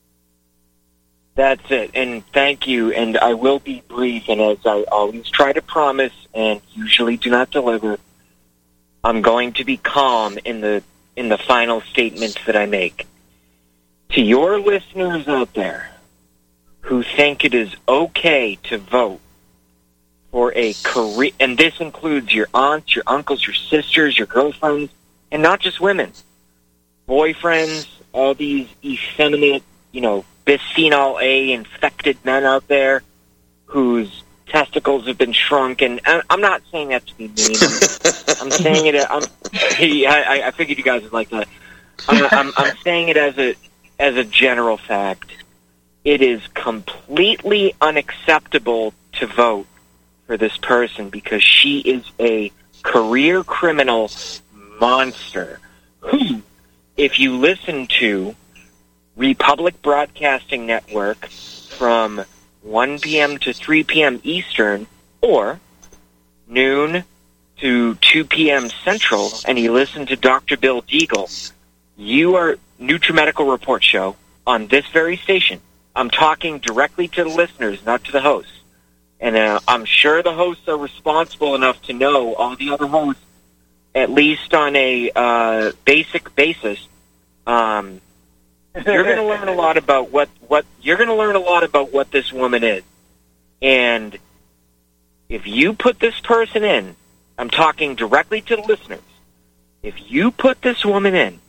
That's it. And thank you. And I will be brief. And as I always try to promise and usually do not deliver, I'm going to be calm in the in the final statements that I make. To your listeners out there who think it is okay to vote for a career, and this includes your aunts, your uncles, your sisters, your girlfriends, and not just women, boyfriends, all these effeminate, you know, bisphenol A infected men out there whose testicles have been shrunk. And I'm not saying that to be mean. I'm saying it. I'm, I, I figured you guys would like that. I'm, I'm, I'm saying it as a as a general fact. It is completely unacceptable to vote for this person because she is a career criminal monster who, if you listen to Republic Broadcasting Network from one p.m. to three p.m. Eastern or noon to two p.m. Central, and you listen to Doctor Bill Deagle, you are NutriMedical Report Show on this very station. I'm talking directly to the listeners, not to the hosts. And uh, I'm sure the hosts are responsible enough to know all the other hosts, at least on a uh, basic basis. Um, you're going to learn a lot about what, what you're going to learn a lot about what this woman is. And if you put this person in, I'm talking directly to the listeners. If you put this woman in,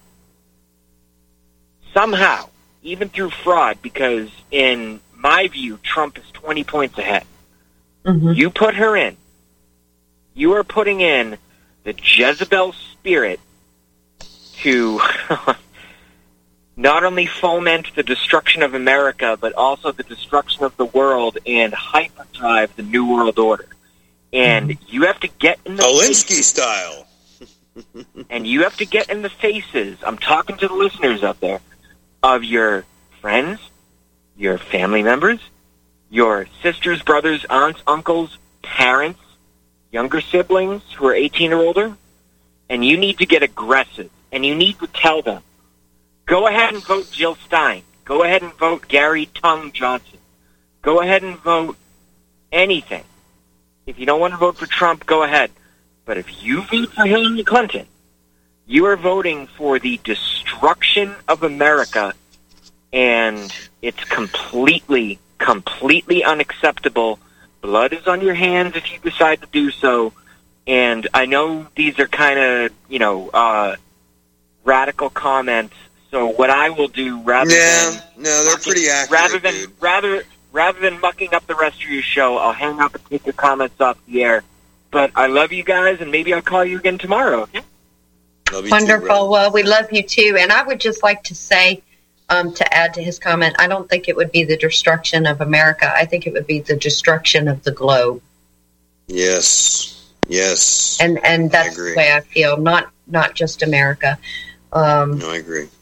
somehow, even through fraud, because in my view, Trump is twenty points ahead. Mm-hmm. You put her in. You are putting in the Jezebel spirit to not only foment the destruction of America, but also the destruction of the world and hyperdrive the New World Order. And mm-hmm. you have to get in the
Alinsky
faces,
style.
and you have to get in the faces. I'm talking to the listeners out there. Of your friends, your family members, your sisters, brothers, aunts, uncles, parents, younger siblings who are eighteen or older, and you need to get aggressive, and you need to tell them, go ahead and vote Jill Stein. Go ahead and vote Gary Tongue Johnson. Go ahead and vote anything. If you don't want to vote for Trump, go ahead. But if you vote for Hillary Clinton, you are voting for the destruction of America, and it's completely, completely unacceptable. Blood is on your hands if you decide to do so. And I know these are kind of, you know, uh, radical comments. So what I will do, rather
yeah,
than
no, they're
mucking,
pretty accurate,
rather than
dude.
rather rather than mucking up the rest of your show, I'll hang up and take your comments off the air. But I love you guys, and maybe I'll call you again tomorrow. Okay?
Love you
Wonderful.
too,
well, we love you too. And I would just like to say, um, to add to his comment, I don't think it would be the destruction of America. I think it would be the destruction of the globe.
Yes. Yes.
And and that's the way I feel. Not not just America. Um,
no, I agree.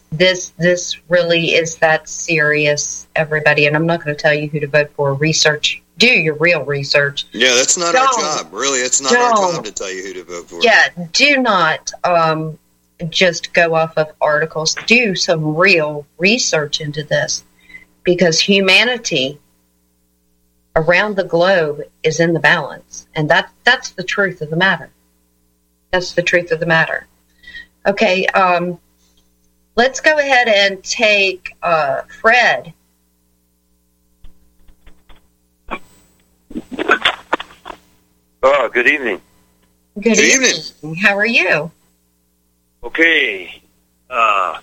This this really is that serious, everybody. And I'm not going to tell you who to vote for. Research. Do your real research.
Yeah, that's not
Don't.
our job. Really, it's not
Don't.
our job to tell you who to vote for.
Yeah, do not um, just go off of articles. Do some real research into this, because humanity around the globe is in the balance, and that that's the truth of the matter. That's the truth of the matter. Okay, um, let's go ahead and take uh, Fred.
Oh, good evening.
Good, Good evening. evening. How are you?
Okay. Uh,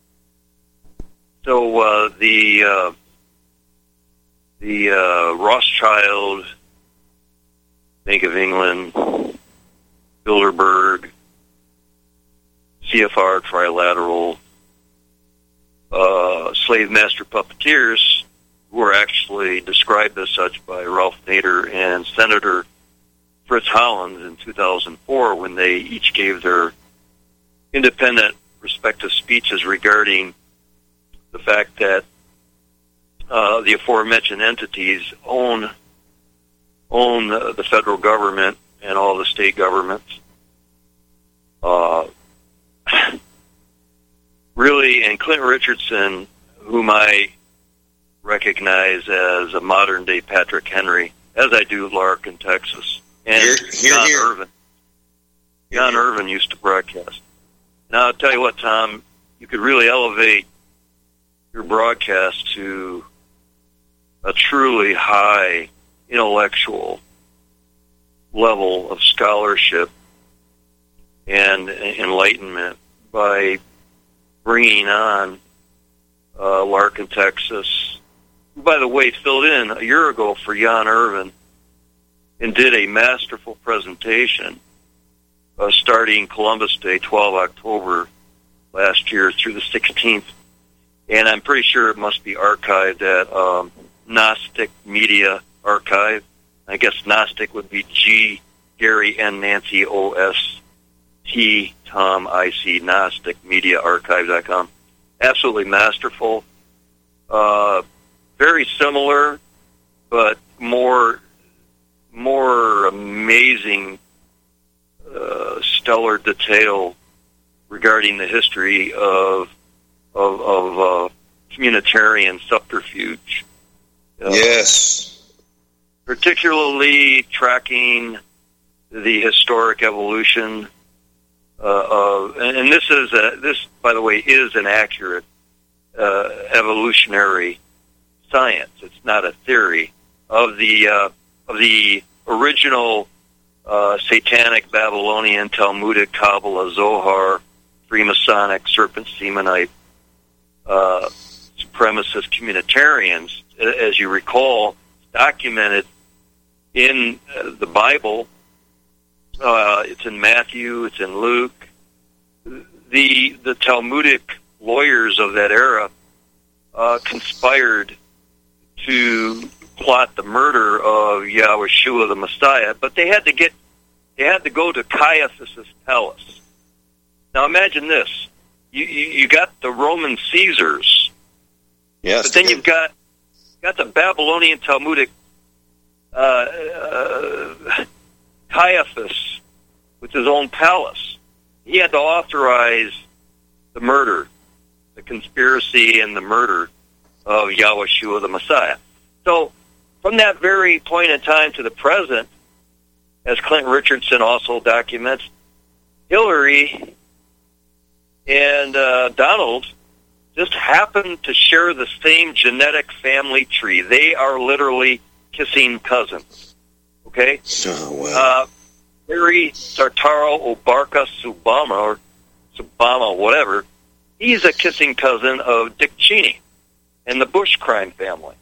so uh, the uh, the uh, Rothschild, Bank of England, Bilderberg, C F R Trilateral, uh, slave master puppeteers, who were actually described as such by Ralph Nader and Senator Fritz Holland in two thousand four, when they each gave their independent respective speeches regarding the fact that uh, the aforementioned entities own own uh, the federal government and all the state governments. Uh, really, and Clinton Richardson, whom I recognize as a modern-day Patrick Henry, as I do Lark in Texas, and
here, here,
John
here.
Irvin. John Irvin used to broadcast. Now, I'll tell you what, Tom, you could really elevate your broadcast to a truly high intellectual level of scholarship and enlightenment by bringing on uh, Lark in Texas, who, by the way, filled in a year ago for Jan Irvin and did a masterful presentation uh, starting Columbus Day, the twelfth of October last year through the sixteenth. And I'm pretty sure it must be archived at um, Gnostic Media Archive. I guess Gnostic would be G, Gary, N, Nancy, O, S, T, Tom, I, C, Gnostic Media Archive dot com. Absolutely masterful. Uh, very similar, but more more amazing, uh, stellar detail regarding the history of of, of uh, communitarian subterfuge. Uh,
yes.
Particularly tracking the historic evolution uh, of, and, and this is a, this, by the way, is an accurate uh, evolutionary science. It's not a theory of the uh, of the original uh, satanic Babylonian Talmudic Kabbalah Zohar Freemasonic serpent semenite uh, supremacist communitarians. As you recall, documented in uh, the Bible. Uh, it's in Matthew. It's in Luke. The the Talmudic lawyers of that era uh, conspired to plot the murder of Yahushua the Messiah, but they had to get they had to go to Caiaphas' palace. Now imagine this: you you, you got the Roman Caesars,
yes,
but then you've got got the Babylonian Talmudic uh, uh, Caiaphas with his own palace. He had to authorize the murder, the conspiracy and the murder of Yahushua the Messiah. So from that very point in time to the present, as Clinton Richardson also documents, Hillary and uh, Donald just happen to share the same genetic family tree. They are literally kissing cousins. Okay?
Oh, wow.
Uh, Harry Sartaro Obarka Subama, or Subama, whatever, he's a kissing cousin of Dick Cheney and the Bush crime family.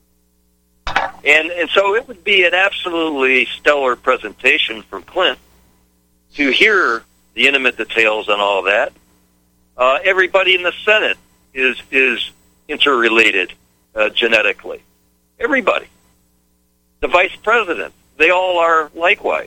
And and so it would be an absolutely stellar presentation from Clint to hear the intimate details on all that. Uh, everybody in the Senate is is interrelated uh, genetically. Everybody. The vice president, they all are likewise.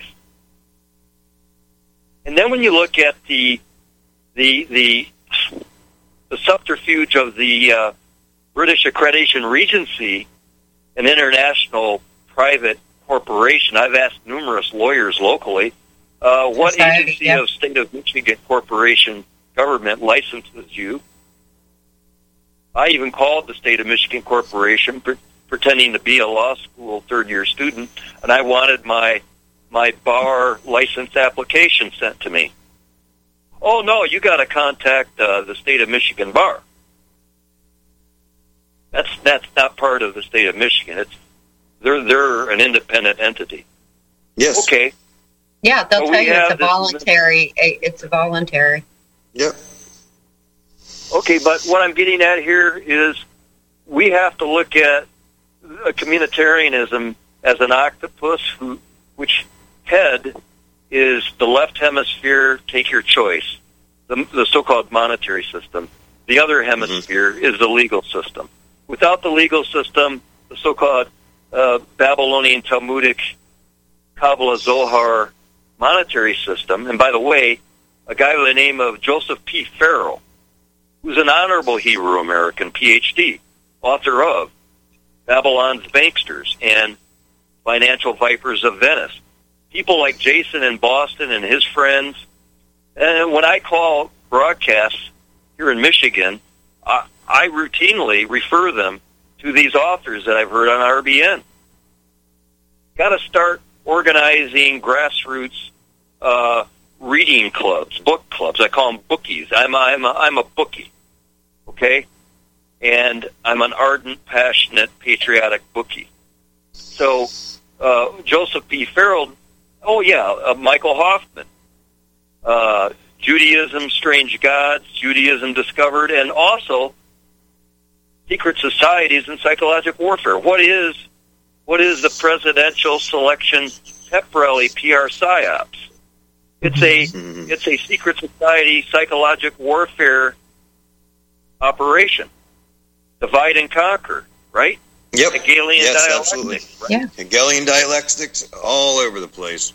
And then when you look at the the the the subterfuge of the uh, British Accreditation Regency, an international private corporation. I've asked numerous lawyers locally, uh, what
Society,
agency
yeah.
of State of Michigan Corporation government licenses you? I even called the State of Michigan Corporation, pre- pretending to be a law school third-year student, and I wanted my my bar license application sent to me. Oh, no, you got to contact uh, the State of Michigan Bar. That's that's not part of the State of Michigan. It's they're they're an independent entity.
Yes.
Okay.
Yeah, they'll
Well,
tell
we
you it's
have
a
this-
voluntary. It's a voluntary.
Yep.
Okay, but what I'm getting at here is we have to look at a communitarianism as an octopus who, which head is the left hemisphere, take your choice, the, the so-called monetary system. The other hemisphere mm-hmm. is the legal system. Without the legal system, the so-called uh, Babylonian Talmudic Kabbalah Zohar monetary system, and by the way, a guy by the name of Joseph P. Farrell, who's an honorable Hebrew American, P H D, author of Babylon's Banksters and Financial Vipers of Venice. People like Jason in Boston and his friends. And when I call broadcasts here in Michigan, I, I routinely refer them to these authors that I've heard on R B N. Got to start organizing grassroots uh, reading clubs, book clubs. I call them bookies. I'm a, I'm a, I'm a bookie, okay? And I'm an ardent, passionate, patriotic bookie. So uh, Joseph P. Farrell, oh yeah, uh, Michael Hoffman, uh, Judaism, Strange Gods, Judaism Discovered, and also Secret Societies and Psychological Warfare. What is what is the presidential selection pep rally P R psyops? It's a it's a secret society psychological warfare operation. Divide and conquer, right?
Yep.
Hegelian
yes,
dialectics,
absolutely.
right?
Yeah.
Hegelian dialectics all over the place.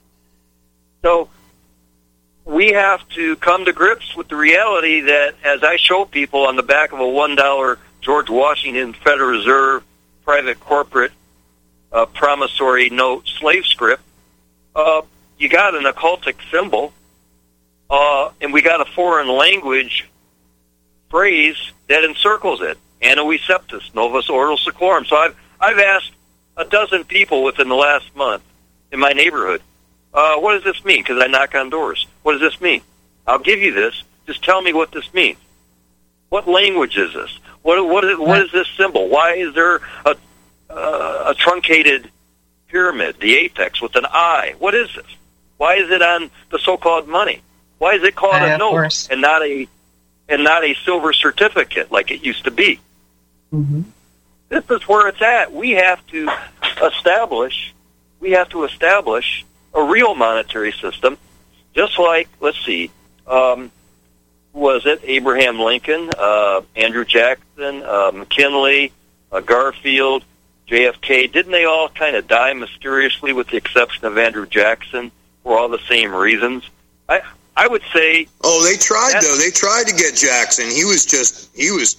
So we have to come to grips with the reality that, as I show people on the back of a one dollar George Washington Federal Reserve private corporate uh, promissory note slave script, uh, you got an occultic symbol, uh, and we got a foreign language phrase that encircles it. Anno Septus, Novus Ordo Seclorum. So I've I've asked a dozen people within the last month in my neighborhood, uh, what does this mean? Because I knock on doors. What does this mean? I'll give you this. Just tell me what this means. What language is this? What what is, what is this symbol? Why is there a uh, a truncated pyramid, the apex with an eye? What is this? Why is it on the so-called money? Why is it called
uh,
a note
course.
and not a and not a silver certificate like it used to be?
Mm-hmm.
This is where it's at. We have to establish, we have to establish a real monetary system, just like, let's see, um, who was it? Abraham Lincoln, uh, Andrew Jackson, uh, McKinley, uh, Garfield, J F K. Didn't they all kind of die mysteriously, with the exception of Andrew Jackson, for all the same reasons? I I would say.
Oh, they tried though. They tried to get Jackson. He was just he was.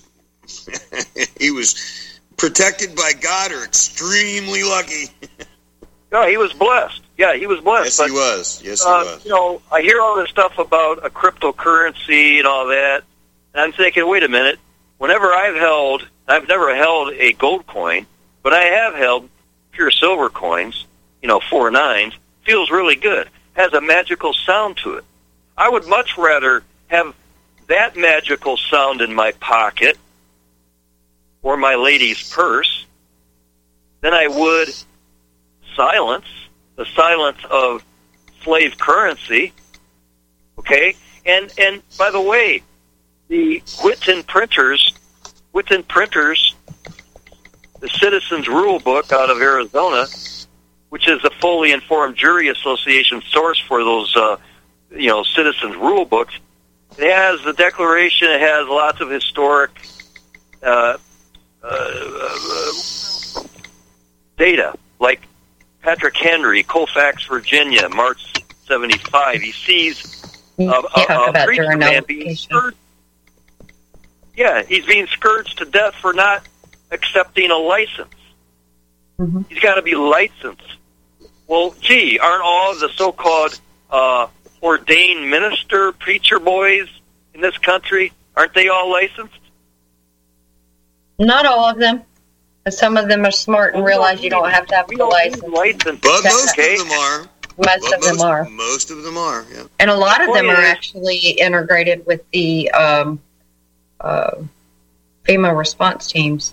he was protected by God or extremely lucky.
No, he was blessed. Yeah, he was blessed.
Yes,
but,
he was. Yes,
uh,
he was.
You know, I hear all this stuff about a cryptocurrency and all that, and I'm thinking, wait a minute. Whenever I've held, I've never held a gold coin, but I have held pure silver coins, you know, four nines. Feels really good. Has a magical sound to it. I would much rather have that magical sound in my pocket or my lady's purse than I would silence, the silence of slave currency. Okay? And and by the way, the Whitten printers, Whitten printers, the Citizens Rule Book out of Arizona, which is the fully informed jury association source for those uh, you know, Citizens Rule Books, it has the Declaration, it has lots of historic uh Uh, uh, data, like Patrick Henry, Colfax, Virginia, March seventy-five. He sees uh, a, a, a preacher man being scourged. Yeah, he's being scourged to death for not accepting a license.
Mm-hmm.
He's got to be licensed. Well, gee, aren't all of the so-called uh, ordained minister, preacher boys in this country, aren't they all licensed?
Not all of them. But some of them are smart and realize you don't have to have a license.
license.
But most of them are.
Most
But
of them
most,
are.
Most of them are, yeah.
And a lot of them
Oh,
are
yeah.
actually integrated with the um, uh, FEMA response teams.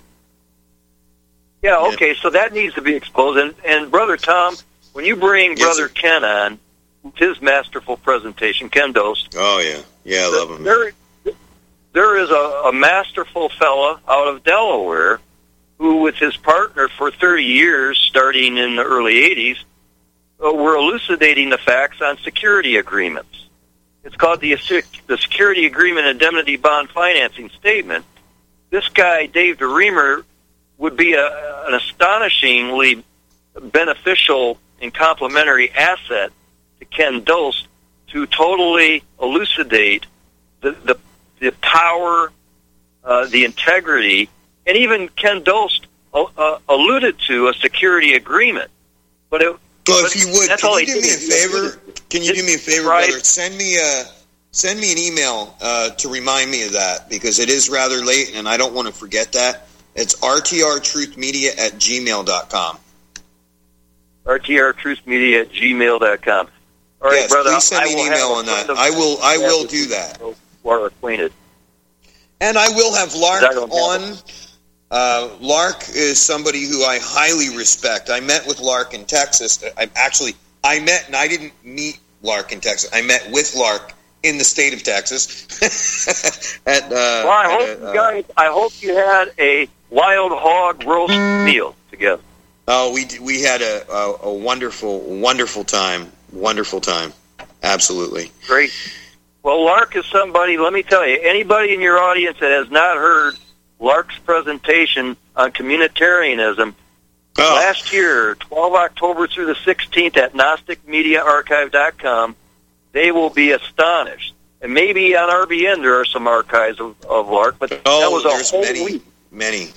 Yeah, okay, so that needs to be exposed. And, and Brother Tom, when you bring
Yes,
Brother
sir.
Ken on, his masterful presentation, Ken Dost,
Oh, yeah. Yeah, I love them.
there, there is a, a masterful fella out of Delaware who, with his partner for thirty years, starting in the early eighties, uh, were elucidating the facts on security agreements. It's called the, the Security Agreement Indemnity Bond Financing Statement. This guy, Dave DeReamer, would be a, an astonishingly beneficial and complementary asset to Ken Dost to totally elucidate the the, the power, uh, the integrity, and even Ken Dost uh, uh, alluded to a security agreement. But it,
Well,
but
if you would,
that's
can
all
you
he
do me a
did.
favor? Can you do me a favor,
Right.
brother? Send me a send me an email uh, to remind me of that, because it is rather late and I don't want to forget that. It's r t r truth media at gmail dot com.
R T R Truth Media at gmail dot com. All right,
Yes,
brother.
please send
I
me an
will
email
have a
on that.
friend of
I will. I
mine
will
that
do that.
who are acquainted.
And I will have Lark
I don't have
on. Uh, Lark is somebody who I highly respect. I met with Lark in Texas. I actually I met and I didn't meet Lark in Texas. I met with Lark in the state of Texas. at, uh,
Well, I hope
at, uh,
you guys. I hope you had a wild hog roast meal together.
Oh, we d- we had a, a a wonderful wonderful time. Wonderful time. Absolutely.
Great. Well, Lark is somebody. Let me tell you, anybody in your audience that has not heard Lark's presentation on communitarianism
Oh.
last year, twelve October through the sixteenth at Gnostic Media Archive dot com, they will be astonished. And maybe on R B N there are some archives of, of Lark, but
Oh,
that was a
there's
whole
many,
week.
many.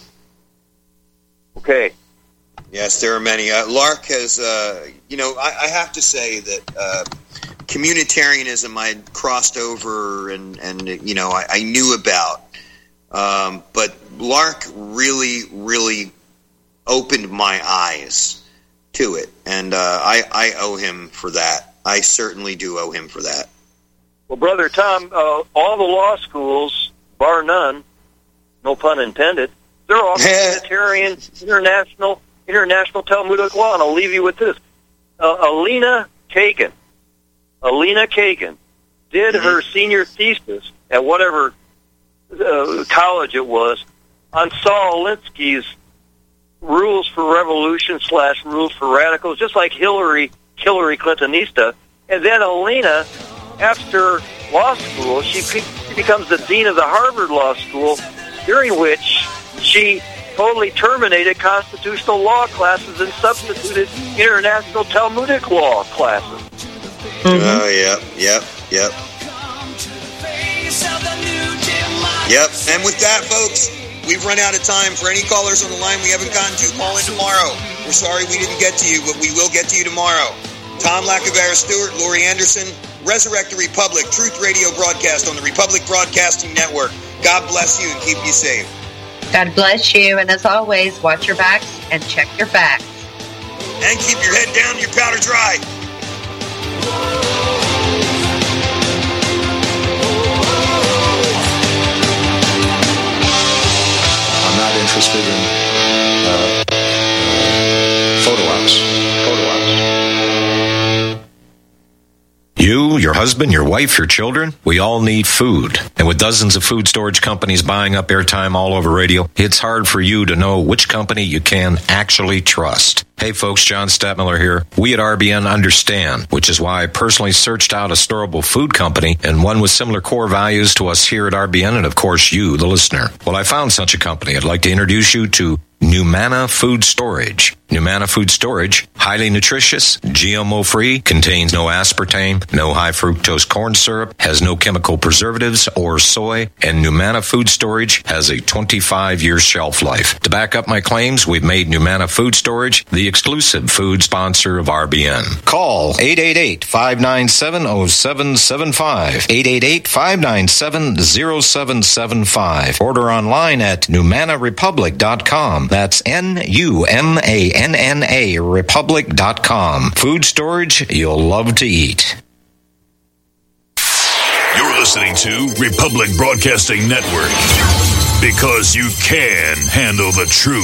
Okay.
Yes, there are many. Uh, Lark has, uh, you know, I, I have to say that uh, communitarianism I had crossed over and, and you know, I, I knew about. Um, but Lark really, really opened my eyes to it. And uh, I, I owe him for that. I certainly do owe him for that.
Well, Brother Tom, uh, all the law schools, bar none, no pun intended, they're all communitarian, international, international Talmudic law. And I'll leave you with this. Uh, Alina Kagan, Alina Kagan did
Mm-hmm.
her senior thesis at whatever uh, college it was on Saul Alinsky's rules for revolution slash rules for radicals, just like Hillary, Hillary Clintonista. And then Alina, after law school, she, pe- she becomes the dean of the Harvard Law School, during which she totally terminated constitutional law classes and substituted international Talmudic law classes.
Oh, yep, yep, yep. Yep, and with that, folks, we've run out of time. For any callers on the line we haven't gotten to, call in tomorrow. We're sorry we didn't get to you, but we will get to you tomorrow. Tom Lacavera Stewart, Lori Anderson, Resurrect the Republic, Truth Radio broadcast on the Republic Broadcasting Network. God bless you and keep you safe.
God bless you, and as always, watch your backs and check your facts.
And keep your head down and your powder dry.
I'm not interested in uh, uh, photo ops. Photo ops.
You, your husband, your wife, your children, we all need food. And with dozens of food storage companies buying up airtime all over radio, it's hard for you to know which company you can actually trust. Hey folks, John Stadtmiller here. We at R B N understand, which is why I personally searched out a storable food company and one with similar core values to us here at R B N and of course you, the listener. Well, I found such a company. I'd like to introduce you to Numana Food Storage. Numana Food Storage, highly nutritious, G M O-free, contains no aspartame, no high-fructose corn syrup, has no chemical preservatives or soy, and Numana Food Storage has a twenty-five year shelf life. To back up my claims, we've made Numana Food Storage the exclusive food sponsor of R B N. Call eight eight eight, five nine seven, zero seven seven five, eight eight eight, five nine seven, zero seven seven five. Order online at numana republic dot com. That's N U M A N N A republic dot com. Food storage you'll love to eat.
You're listening to Republic Broadcasting Network, because you can handle the truth.